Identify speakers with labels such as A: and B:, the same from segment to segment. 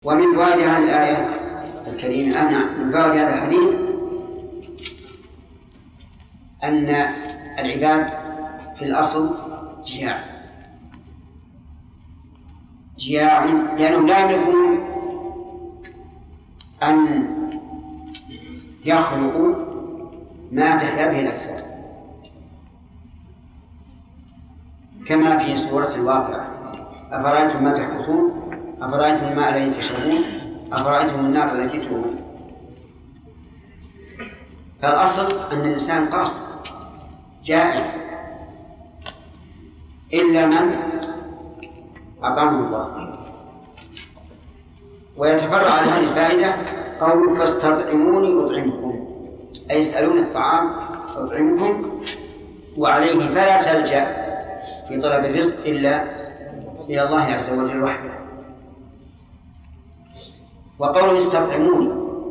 A: ومن فوائد هذه الآية الكريمة من فوائد هذا الحديث أن العباد في الأصل جياع لأنهم لا يملكون أن يخلقوا ما تحيا به الأجساد، كما في سورة الواقعة: أفرأيتم ما تحدثون أفرأيتم الماء الذي تشربون أفرأيتم النار التي تورون. فالأصل أن الإنسان قاصر جائع إلا من أطعمه الله. ويتفرع عن هذه الفائدة قول فاستطعموني أطعمكم، أي يسألون الطعام أطعمكم، وعليه فلا تلجأ في طلب الرزق إلا إلى الله عز وجل وحده. وقوله استطعموني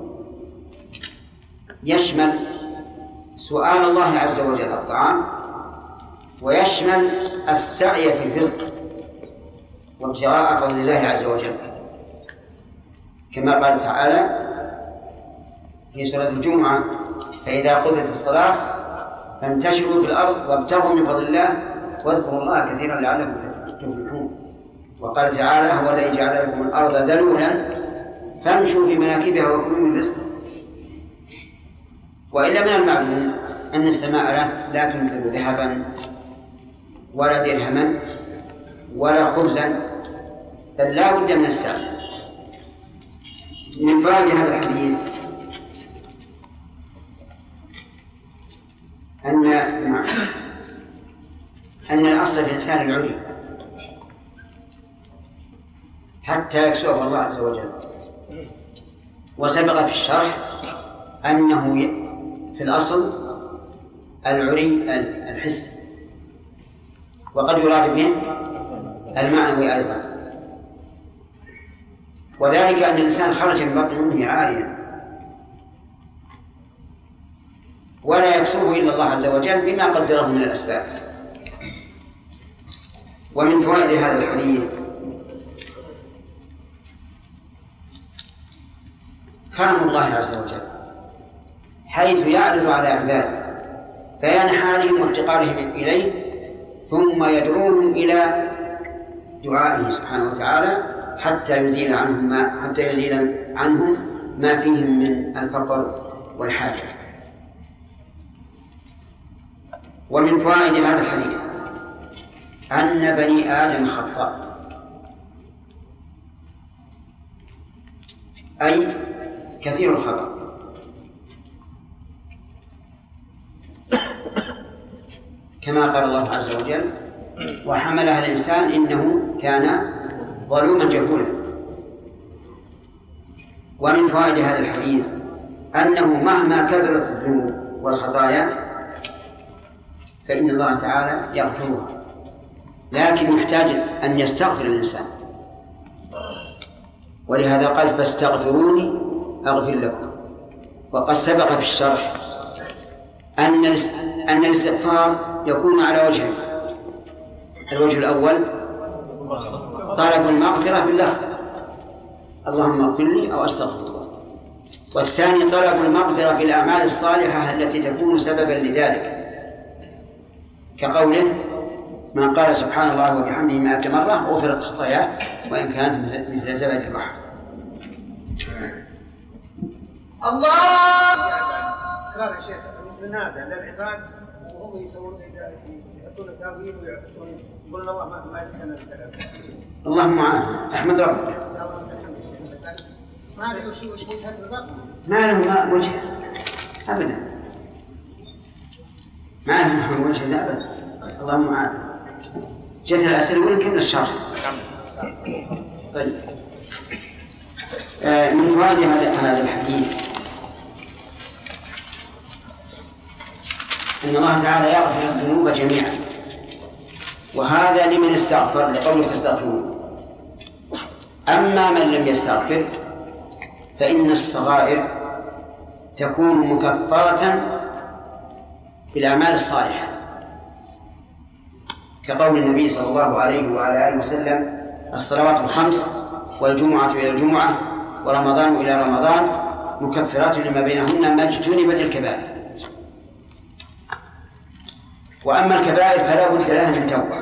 A: يشمل سؤال الله عز وجل الطعام، ويشمل السعي في الرزق وابتغاء فضل الله عز وجل، كما قال تعالى في سورة الجمعة: فإذا قضيت الصلاة فانتشروا في الأرض وابتغوا من فضل الله واذكروا الله كثيرا لعلكم تفلحون. وقال تعالى: هو الذي جعل لكم الأرض ذلولا فامشوا في مناكبها وكلوا من رزقه. وإلا من المعلوم أن السماء لا تنزل ذهبا ولا درهما ولا خبزا، بل لا بد من السعي. من فوائد هذا الحديث أن الأصل في الإنسان العلي حتى يكسوه الله عز وجل. وسبق في الشرح أنه في الأصل العلي الحس، وقد يراد به المعنوي أيضا، وذلك أن الإنسان خرج من بطن أمه عاريا ولا يكسوه إلا الله عز وجل بما قدره من الأسباب. ومن فوائد هذا الحديث كرم الله عز وجل، حيث يعرض على عباده بيان حالهم وافتقارهم إليه، ثم يدعوهم إلى دعائه سبحانه وتعالى حتى يزيل عنهم ما فيهم من الفقر والحاجة. ومن فوائد هذا الحديث أن بني آدم خطاء، أي كثير الخطأ، كما قال الله عز وجل: وحملها الإنسان إنه كان ظلوما جهولا. ومن فوائد هذا الحديث أنه مهما كثرت الذنوب والخطايا فإن الله تعالى يغفرها، لكن يحتاج أن يستغفر الإنسان، ولهذا قال: فاستغفروني أغفر لكم. وقد سبق في الشرح أن الاستغفار يكون على وجهين: الوجه الأول طلب المغفرة باللفظ اللهم اغفر لي أو أستغفر الله، والثاني طلب المغفرة بالأعمال الصالحة التي تكون سببا لذلك، كقوله: من قال سبحان الله وبحمده 100 مرة غفرت خطاياه وإن كانت مثل زبد البحر.
B: الله قال الشيخ ينادى للعباد وهم يأتون تاويل ويعبدون يقولون الله ما يتكلم بالكلام.
A: اللهم احمد ربك.
B: ما له شيء وجه هذا الباب،
A: ما له وجه أبدا، ما له وجه أبدا. اللهم عافية. جت الأسئلة ولكن الشرح. طيب، من فوائد هذا الحديث أن الله تعالى يغفر الذنوب جميعا، وهذا لمن استغفر لقوله فاستغفروه. أما من لم يستغفر فإن الصغائر تكون مكفرة بالأعمال الصالحة، كقول النبي صلى الله عليه وعلى آله وسلم: الصلوات الخمس والجمعة إلى الجمعة ورمضان إلى رمضان مكفرات لما بينهن ما اجتنبت الكبائر. وأما الكبائر فلا بد لها من توبة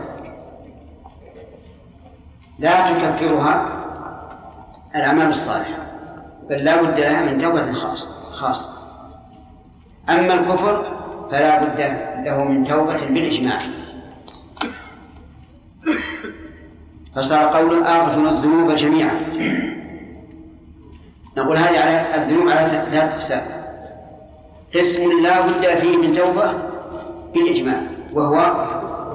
A: لا تكفرها الأعمال الصالحة، بل لا بد لها من توبة خاصة. أما الكفر فلا بد له من توبة بالإجماع. فصار قوله أغفر الذنوب جميعا. نقول هذه على الذنوب على 3 أقسام. قسم لا بد فيه من توبة بالإجماع وهو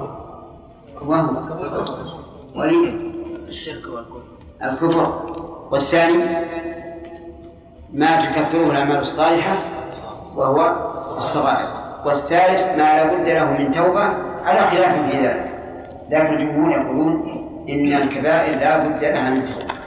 C: الشرك
A: الكفر. والثاني ما تكفره الأعمال الصالحة وهو الصغائر. والثالث ما لا بد له من توبة على خلاف في ذلك، لكن الجمهور يقولون إن الكبائر لا بد لها من توبة.